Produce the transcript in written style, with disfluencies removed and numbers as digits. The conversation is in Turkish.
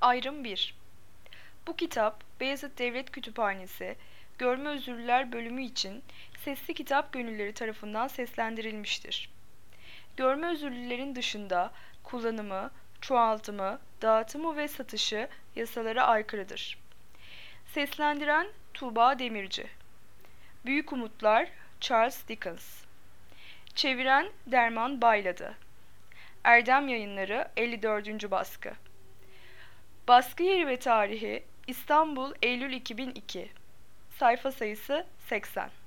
Ayrım 1. Bu kitap Beyazıt Devlet Kütüphanesi Görme Özürlüler bölümü için Sesli Kitap Gönüllüleri tarafından seslendirilmiştir. Görme özürlülerin dışında kullanımı, çoğaltımı, dağıtımı ve satışı yasalara aykırıdır. Seslendiren Tuğba Demirci. Büyük Umutlar Charles Dickens. Çeviren Derman Bayladı. Erdem Yayınları 54. baskı. Baskı yeri ve tarihi İstanbul Eylül 2002. Sayfa sayısı 80.